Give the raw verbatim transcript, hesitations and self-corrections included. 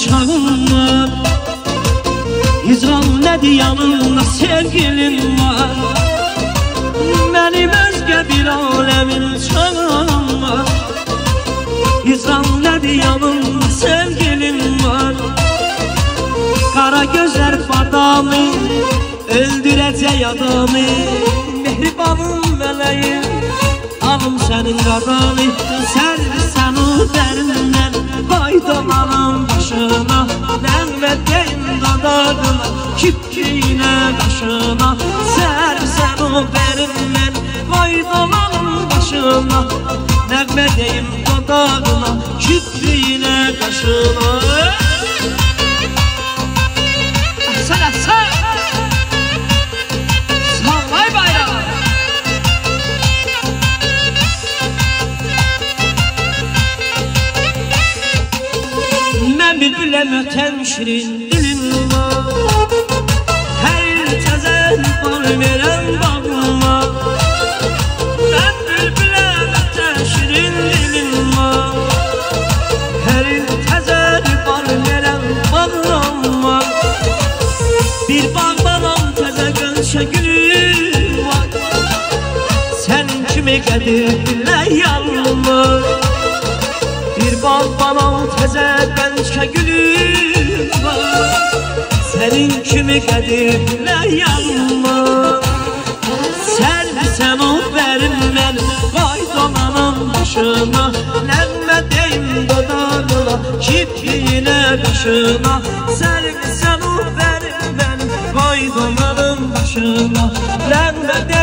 çağım var. Hicran nədir yanında sevgilim var. Mənim özgə bir aləmin çağım var. Hicran nədir yanında sevgilim var. Kara gözler fadamı öldürəcək adamı. Mehribanım mələyim alım sənin qadanı. Sərsən o dərindən qaydalanım başına. Nəğmədəyim qadağına kipriyinə qaşına. Sərsən o dərindən qaydalanım başına. Nəğmədəyim qadağına kipriyinə qaşına. Sen sen Sallay bayrağı. Mən bülbüləm ötən şirin dilim var. Hər il təzən bal verən bağıma. Mən bülbüləm ötən şirin dilim var. Hər il təzən bal verən bağıma. Bir bağ balam təzə gönçə gülüm var. Sənin kimi qədirlə yanılmır. Bir bağ balam təzə gönçə gülüm var. Sənin kimi qədirlə yanılmır. Sərsən o bərim mən qaydalanam başına. Nəğmə deyim dodağına kipriyinə qaşına. Sərsən o bərim qaydalanım başına. Lənmə